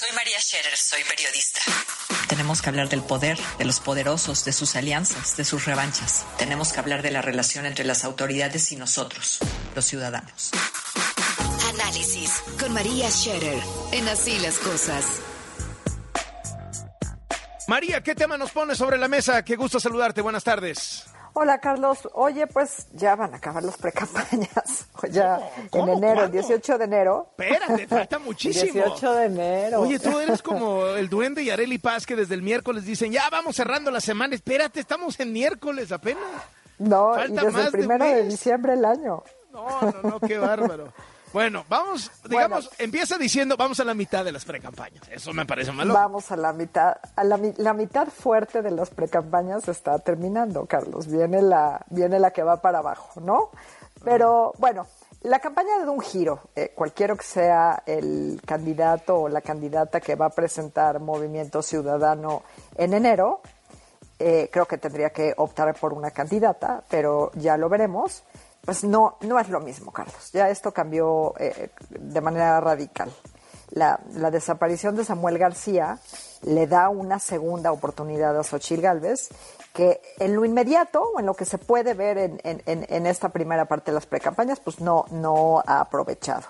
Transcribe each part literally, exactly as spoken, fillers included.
Soy María Scherer, soy periodista. Tenemos que hablar del poder, de los poderosos, de sus alianzas, de sus revanchas. Tenemos que hablar de la relación entre las autoridades y nosotros, los ciudadanos. Análisis con María Scherer en Así las Cosas. María, ¿qué tema nos pones sobre la mesa? Qué gusto saludarte. Buenas tardes. Hola, Carlos. Oye, pues ya van a acabar las precampañas. Ya ¿Cómo? en enero, ¿Cuándo? el dieciocho de enero. Espérate, falta muchísimo. dieciocho de enero. Oye, tú eres como el Duende y Arely Paz que desde el miércoles dicen, ya vamos cerrando la semana. Espérate, estamos en miércoles apenas. No, Falta y desde más el de primero un de, mes. diciembre el año. No, no, no, qué bárbaro. Bueno, vamos, digamos, bueno, empieza diciendo, vamos a la mitad de las precampañas. Eso me parece malo. Vamos a la mitad. A la, la mitad fuerte de las precampañas está terminando, Carlos. Viene la, viene la que va para abajo, ¿no? Pero, bueno, la campaña da un giro. Eh, cualquiera que sea el candidato o la candidata que va a presentar Movimiento Ciudadano en enero, eh, creo que tendría que optar por una candidata, pero ya lo veremos. Pues no, no es lo mismo, Carlos. Ya esto cambió eh, de manera radical. La, la desaparición de Samuel García le da una segunda oportunidad a Xóchitl Gálvez, que en lo inmediato, o en lo que se puede ver en, en, en esta primera parte de las precampañas, pues no, no ha aprovechado.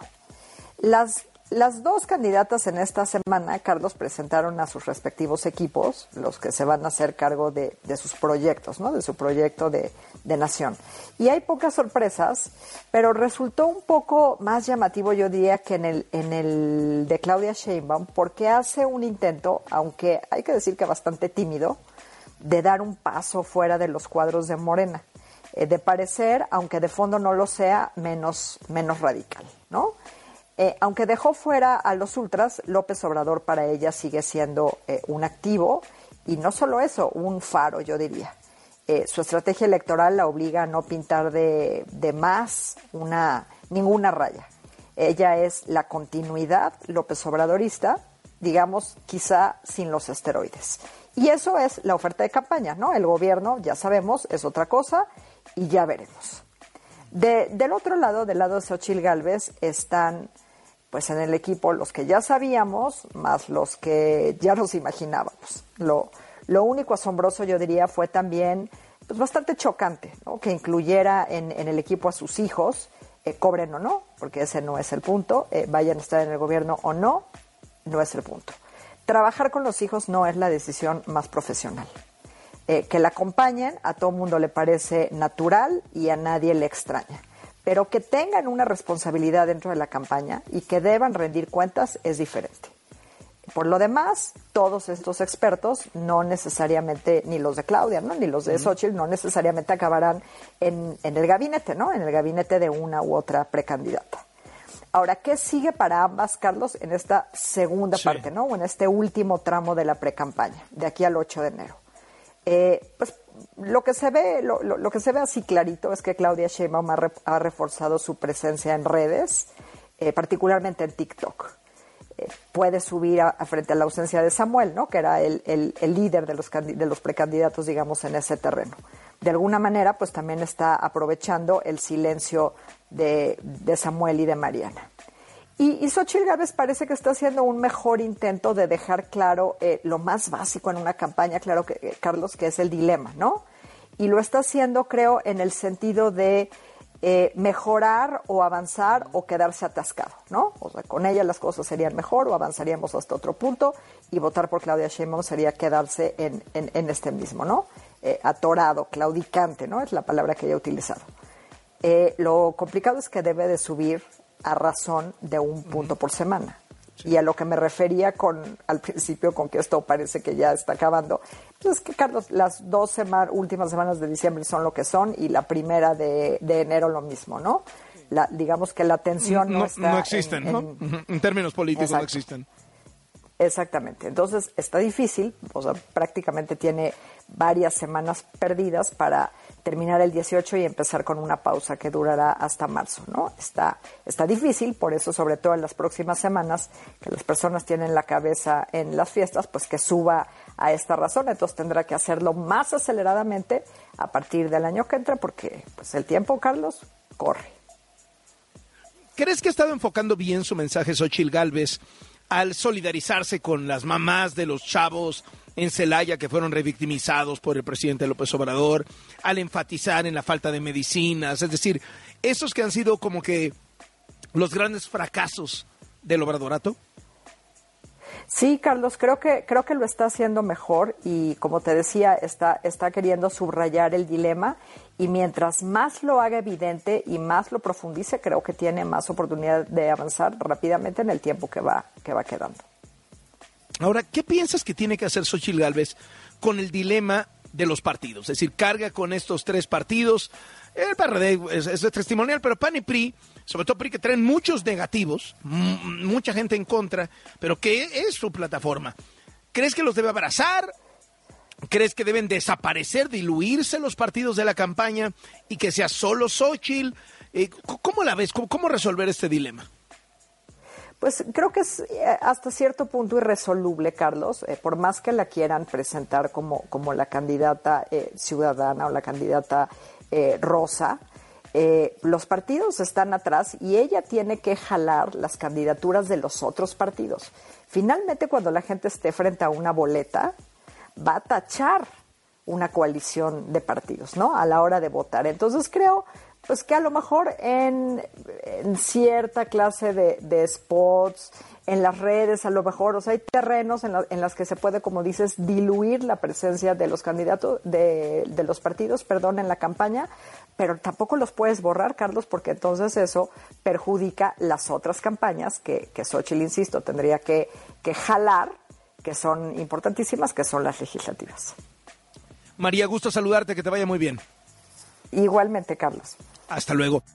Las, las dos candidatas en esta semana, Carlos, presentaron a sus respectivos equipos, los que se van a hacer cargo de, de sus proyectos, ¿no? De su proyecto de, de nación. Y hay pocas sorpresas, pero resultó un poco más llamativo, yo diría, que en el, en el de Claudia Sheinbaum, porque hace un intento, aunque hay que decir que bastante tímido, de dar un paso fuera de los cuadros de Morena, eh, de parecer, aunque de fondo no lo sea, menos, menos radical, ¿no? Eh, aunque dejó fuera a los ultras, López Obrador para ella sigue siendo eh, un activo y no solo eso, un faro, yo diría. Eh, su estrategia electoral la obliga a no pintar de, de más una, ninguna raya. Ella es la continuidad López Obradorista, digamos, quizá sin los esteroides. Y eso es la oferta de campaña, ¿no? El gobierno, ya sabemos, es otra cosa y ya veremos. De, del otro lado, del lado de Xóchitl Gálvez, están pues en el equipo los que ya sabíamos, más los que ya nos imaginábamos. Lo, lo único asombroso, yo diría, fue también pues bastante chocante, ¿no? Que incluyera en, en el equipo a sus hijos, eh, cobren o no, porque ese no es el punto, eh, vayan a estar en el gobierno o no, no es el punto. Trabajar con los hijos no es la decisión más profesional. Eh, que la acompañen, a todo mundo le parece natural y a nadie le extraña. Pero que tengan una responsabilidad dentro de la campaña y que deban rendir cuentas es diferente. Por lo demás, todos estos expertos, no necesariamente, ni los de Claudia, ¿no? Ni los de Xóchitl, no necesariamente acabarán en, en el gabinete, ¿no? En el gabinete de una u otra precandidata. Ahora, ¿qué sigue para ambas, Carlos, en esta segunda sí. parte, ¿no? O en este último tramo de la precampaña, de aquí al ocho de enero? Eh, pues lo que se ve, lo, lo, lo que se ve así clarito es que Claudia Sheinbaum ha, re, ha reforzado su presencia en redes, eh, particularmente en TikTok. Eh, puede subir a, a frente a la ausencia de Samuel, ¿no? Que era el, el, el líder de los, de los precandidatos, digamos, en ese terreno. De alguna manera, pues también está aprovechando el silencio de, de Samuel y de Mariana. Y, y Xóchitl Gálvez parece que está haciendo un mejor intento de dejar claro eh, lo más básico en una campaña, claro que eh, Carlos, que es el dilema, ¿no? Y lo está haciendo, creo, en el sentido de eh, mejorar o avanzar o quedarse atascado, ¿no? O sea, con ella las cosas serían mejor o avanzaríamos hasta otro punto y votar por Claudia Sheinbaum sería quedarse en, en, en este mismo, ¿no? Eh, atorado, claudicante, ¿no? Es la palabra que ella ha utilizado. Eh, lo complicado es que debe de subir a razón de un punto por semana. Sí. Y a lo que me refería con al principio, con que esto parece que ya está acabando, pues es que, Carlos, las dos sema- últimas semanas de diciembre son lo que son y la primera de, de enero lo mismo, ¿no? La, digamos que la tensión no, no está... No existen, en, ¿no? En, en términos políticos exacto. No existen. Exactamente. Entonces, está difícil, o sea, prácticamente tiene varias semanas perdidas para terminar el dieciocho y empezar con una pausa que durará hasta marzo, ¿no? Está, está difícil, por eso, sobre todo en las próximas semanas, que las personas tienen la cabeza en las fiestas, pues que suba a esta razón. Entonces, tendrá que hacerlo más aceleradamente a partir del año que entra, porque pues el tiempo, Carlos, corre. ¿Crees que ha estado enfocando bien su mensaje Xóchitl Gálvez al solidarizarse con las mamás de los chavos en Celaya que fueron revictimizados por el presidente López Obrador, al enfatizar en la falta de medicinas, es decir, esos que han sido como que los grandes fracasos del obradorato? Sí, Carlos, creo que creo que lo está haciendo mejor y, como te decía, está está queriendo subrayar el dilema, y mientras más lo haga evidente y más lo profundice, creo que tiene más oportunidad de avanzar rápidamente en el tiempo que va que va quedando. Ahora, ¿qué piensas que tiene que hacer Xóchitl Gálvez con el dilema de los partidos? Es decir, carga con estos tres partidos. El P R D es, es testimonial, pero P A N y P R I, sobre todo P R I, que traen muchos negativos, m- mucha gente en contra, pero ¿qué es su plataforma? ¿Crees que los debe abrazar? ¿Crees que deben desaparecer, diluirse los partidos de la campaña y que sea solo Xóchitl? Eh, ¿Cómo la ves? ¿Cómo, cómo resolver este dilema? Pues creo que es eh, hasta cierto punto irresoluble, Carlos, eh, por más que la quieran presentar como, como la candidata eh, ciudadana o la candidata eh, rosa, eh, los partidos están atrás y ella tiene que jalar las candidaturas de los otros partidos. Finalmente, cuando la gente esté frente a una boleta, va a tachar una coalición de partidos, ¿no?, a la hora de votar. Entonces creo pues que a lo mejor en, en cierta clase de, de spots, en las redes, a lo mejor, o sea, hay terrenos en, la, en las que se puede, como dices, diluir la presencia de los candidatos, de, de los partidos, perdón, en la campaña, pero tampoco los puedes borrar, Carlos, porque entonces eso perjudica las otras campañas que, que Xóchitl, insisto, tendría que, que jalar, que son importantísimas, que son las legislativas. María, gusto saludarte, que te vaya muy bien. Igualmente, Carlos. Hasta luego.